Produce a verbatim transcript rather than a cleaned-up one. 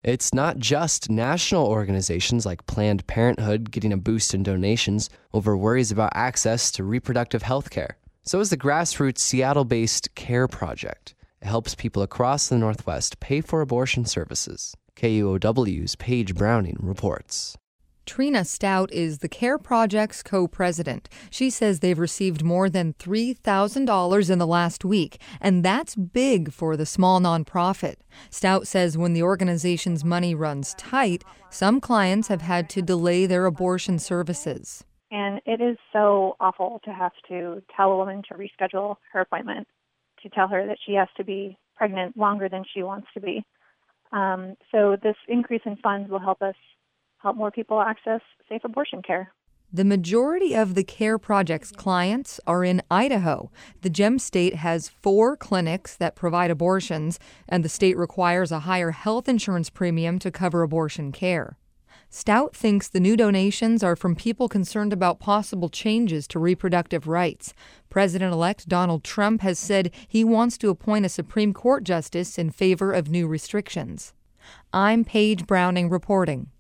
It's not just national organizations like Planned Parenthood getting a boost in donations over worries about access to reproductive health care. So is the grassroots Seattle-based CARE Project. It helps people across the Northwest pay for abortion services. K U O W's Paige Browning reports. Trina Stout is the CARE Project's co-president. She says they've received more than three thousand dollars in the last week, and that's big for the small nonprofit. Stout says when the organization's money runs tight, some clients have had to delay their abortion services. And it is so awful to have to tell a woman to reschedule her appointment, to tell her that she has to be pregnant longer than she wants to be. Um, so this increase in funds will help us help more people access safe abortion care. The majority of the CARE Project's clients are in Idaho. The Gem State has four clinics that provide abortions, and the state requires a higher health insurance premium to cover abortion care. Stout thinks the new donations are from people concerned about possible changes to reproductive rights. President-elect Donald Trump has said he wants to appoint a Supreme Court justice in favor of new restrictions. I'm Paige Browning reporting.